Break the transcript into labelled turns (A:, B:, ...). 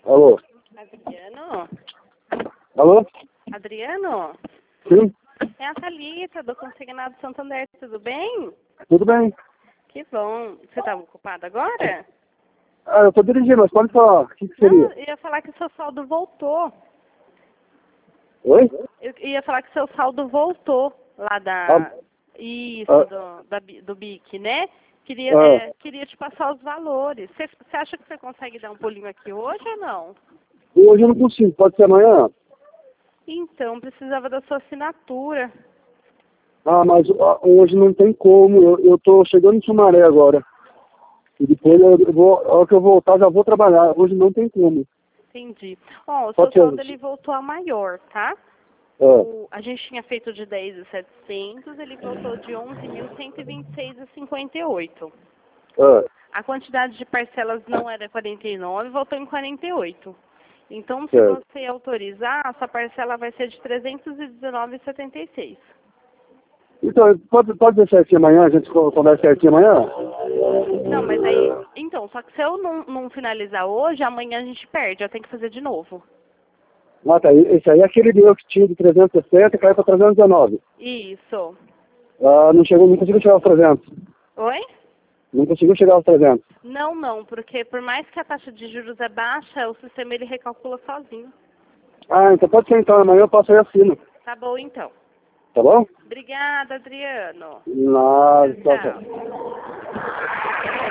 A: Alô?
B: Adriano?
A: Alô?
B: Adriano?
A: Sim?
B: É a Thalita, do Consignado Santander, tudo bem?
A: Tudo bem?
B: Que bom. Você estava ocupado agora?
A: Ah, eu tô dirigindo, mas pode falar. O que
B: Não,
A: seria?
B: eu ia falar que o seu saldo voltou.
A: Oi?
B: Eu ia falar que o seu saldo voltou lá
A: Ah,
B: Isso,
A: ah,
B: do BIC, né? Queria,
A: ah,
B: queria te passar os valores. Você acha que você consegue dar um pulinho aqui hoje ou não?
A: hoje eu não consigo, pode ser amanhã?
B: Então, precisava da sua assinatura.
A: Ah, mas hoje não tem como, eu tô chegando em Sumaré agora. E depois eu vou, a hora que eu voltar, já vou trabalhar. Hoje não tem como.
B: Entendi. Ó, o seu
A: Pode ser
B: saldo
A: hoje.
B: ele voltou a maior, tá?
A: Ah,
B: A gente tinha feito de 10.700, ele voltou de 11.126,58.
A: ah,
B: A quantidade de parcelas não era 49, voltou em 48. Então, se
A: certo.
B: você autorizar, a sua parcela vai ser de 319,76.
A: Então, pode ser certinho amanhã, a gente conversa certinho amanhã?
B: Não, mas aí... Então, só que se eu não finalizar hoje, amanhã a gente perde. Eu tenho que fazer de novo.
A: Ah, tá. Esse aí é aquele meu que tinha de 360 e caiu para 319.
B: Isso.
A: Ah, não chegou, não conseguiu chegar aos 300.
B: Oi?
A: Não conseguiu chegar aos 300.
B: Não, porque por mais que a taxa de juros é baixa, o sistema ele recalcula sozinho.
A: Ah, então pode ser então, amanhã eu passo aí assino.
B: Tá bom, então.
A: Tá bom?
B: Obrigada, Adriano.
A: Nada,
B: Tchau,
A: tchau, tchau.
B: tchau.